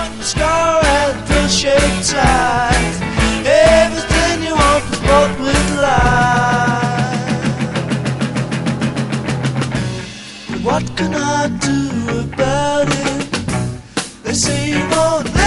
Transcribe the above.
shooting star and drill-shaped ties. Everything you want was bought with lies. What can I do about it? They say you won't